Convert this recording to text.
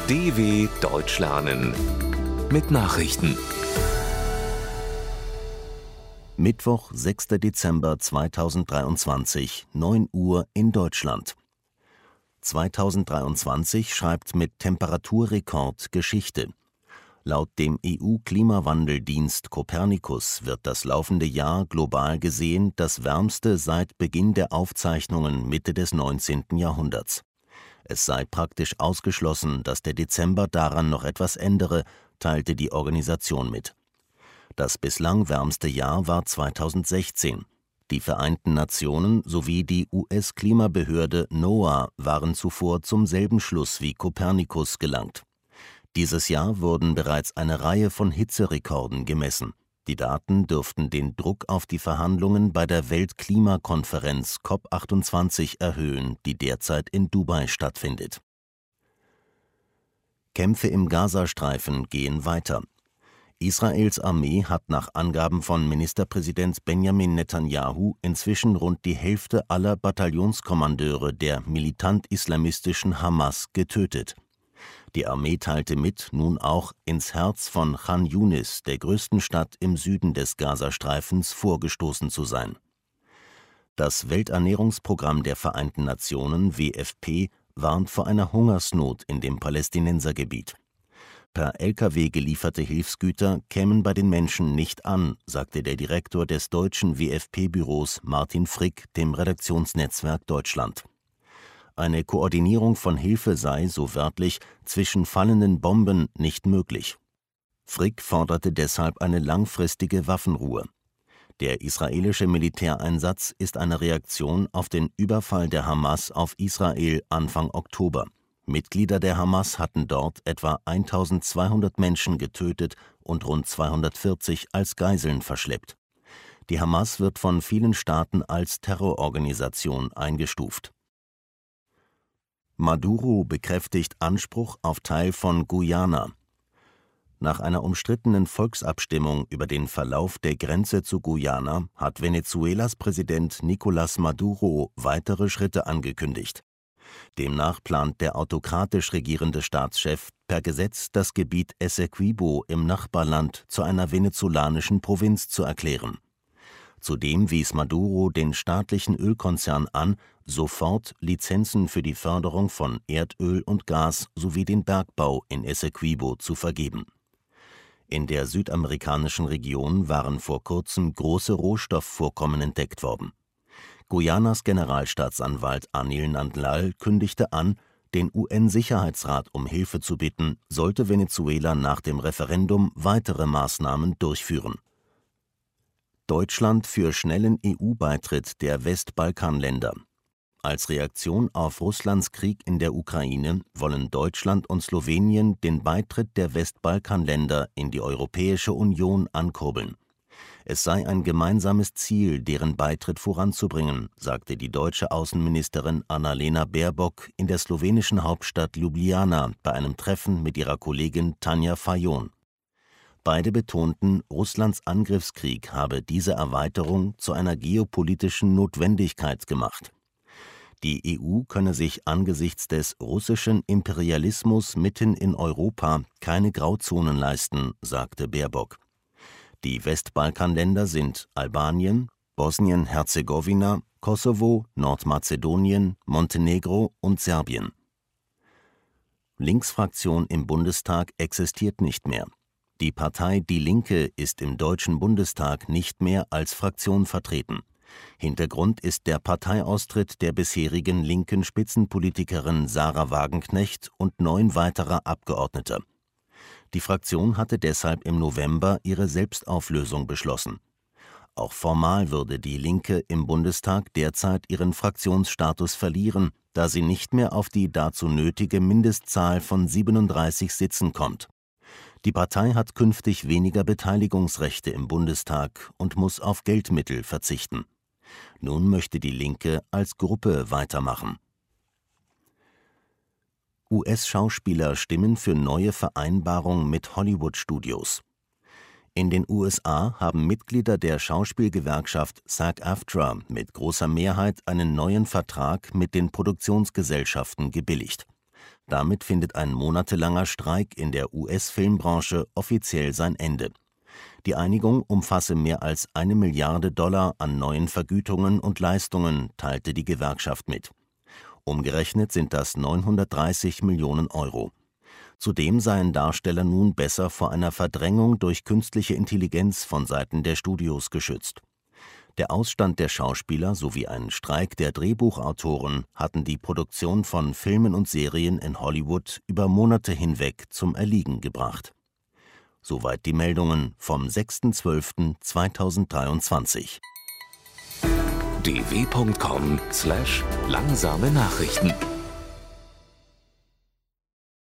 DW Deutsch lernen mit Nachrichten. Mittwoch, 6. Dezember 2023, 9 Uhr in Deutschland. 2023 schreibt mit Temperaturrekord Geschichte. Laut dem EU-Klimawandeldienst Copernicus wird das laufende Jahr global gesehen das wärmste seit Beginn der Aufzeichnungen Mitte des 19. Jahrhunderts. Es sei praktisch ausgeschlossen, dass der Dezember daran noch etwas ändere, teilte die Organisation mit. Das bislang wärmste Jahr war 2016. Die Vereinten Nationen sowie die US-Klimabehörde NOAA waren zuvor zum selben Schluss wie Copernicus gelangt. Dieses Jahr wurden bereits eine Reihe von Hitzerekorden gemessen. Die Daten dürften den Druck auf die Verhandlungen bei der Weltklimakonferenz COP28 erhöhen, die derzeit in Dubai stattfindet. Kämpfe im Gazastreifen gehen weiter. Israels Armee hat nach Angaben von Ministerpräsident Benjamin Netanyahu inzwischen rund die Hälfte aller Bataillonskommandeure der militant-islamistischen Hamas getötet. Die Armee teilte mit, nun auch ins Herz von Chan Yunis, der größten Stadt im Süden des Gazastreifens, vorgestoßen zu sein. Das Welternährungsprogramm der Vereinten Nationen, WFP, warnt vor einer Hungersnot in dem Palästinensergebiet. Per Lkw gelieferte Hilfsgüter kämen bei den Menschen nicht an, sagte der Direktor des deutschen WFP-Büros Martin Frick dem Redaktionsnetzwerk Deutschland. Eine Koordinierung von Hilfe sei, so wörtlich, zwischen fallenden Bomben nicht möglich. Frick forderte deshalb eine langfristige Waffenruhe. Der israelische Militäreinsatz ist eine Reaktion auf den Überfall der Hamas auf Israel Anfang Oktober. Mitglieder der Hamas hatten dort etwa 1200 Menschen getötet und rund 240 als Geiseln verschleppt. Die Hamas wird von vielen Staaten als Terrororganisation eingestuft. Maduro bekräftigt Anspruch auf Teil von Guyana. Nach einer umstrittenen Volksabstimmung über den Verlauf der Grenze zu Guyana hat Venezuelas Präsident Nicolás Maduro weitere Schritte angekündigt. Demnach plant der autokratisch regierende Staatschef per Gesetz das Gebiet Essequibo im Nachbarland zu einer venezolanischen Provinz zu erklären. Zudem wies Maduro den staatlichen Ölkonzern an, sofort Lizenzen für die Förderung von Erdöl und Gas sowie den Bergbau in Essequibo zu vergeben. In der südamerikanischen Region waren vor kurzem große Rohstoffvorkommen entdeckt worden. Guyanas Generalstaatsanwalt Anil Nandlal kündigte an, den UN-Sicherheitsrat um Hilfe zu bitten, sollte Venezuela nach dem Referendum weitere Maßnahmen durchführen. Deutschland für schnellen EU-Beitritt der Westbalkanländer. Als Reaktion auf Russlands Krieg in der Ukraine wollen Deutschland und Slowenien den Beitritt der Westbalkanländer in die Europäische Union ankurbeln. Es sei ein gemeinsames Ziel, deren Beitritt voranzubringen, sagte die deutsche Außenministerin Annalena Baerbock in der slowenischen Hauptstadt Ljubljana bei einem Treffen mit ihrer Kollegin Tanja Fajon. Beide betonten, Russlands Angriffskrieg habe diese Erweiterung zu einer geopolitischen Notwendigkeit gemacht. Die EU könne sich angesichts des russischen Imperialismus mitten in Europa keine Grauzonen leisten, sagte Baerbock. Die Westbalkanländer sind Albanien, Bosnien-Herzegowina, Kosovo, Nordmazedonien, Montenegro und Serbien. Linksfraktion im Bundestag existiert nicht mehr. Die Partei Die Linke ist im Deutschen Bundestag nicht mehr als Fraktion vertreten. Hintergrund ist der Parteiaustritt der bisherigen linken Spitzenpolitikerin Sarah Wagenknecht und 9 weiterer Abgeordneter. Die Fraktion hatte deshalb im November ihre Selbstauflösung beschlossen. Auch formal würde Die Linke im Bundestag derzeit ihren Fraktionsstatus verlieren, da sie nicht mehr auf die dazu nötige Mindestzahl von 37 Sitzen kommt. Die Partei hat künftig weniger Beteiligungsrechte im Bundestag und muss auf Geldmittel verzichten. Nun möchte Die Linke als Gruppe weitermachen. US-Schauspieler stimmen für neue Vereinbarung mit Hollywood-Studios. In den USA haben Mitglieder der Schauspielgewerkschaft SAG-AFTRA mit großer Mehrheit einen neuen Vertrag mit den Produktionsgesellschaften gebilligt. Damit findet ein monatelanger Streik in der US-Filmbranche offiziell sein Ende. Die Einigung umfasse mehr als $1 Milliarde an neuen Vergütungen und Leistungen, teilte die Gewerkschaft mit. Umgerechnet sind das 930 Millionen Euro. Zudem seien Darsteller nun besser vor einer Verdrängung durch künstliche Intelligenz von Seiten der Studios geschützt. Der Ausstand der Schauspieler sowie ein Streik der Drehbuchautoren hatten die Produktion von Filmen und Serien in Hollywood über Monate hinweg zum Erliegen gebracht. Soweit die Meldungen vom 6.12.2023. dw.com/langsame Nachrichten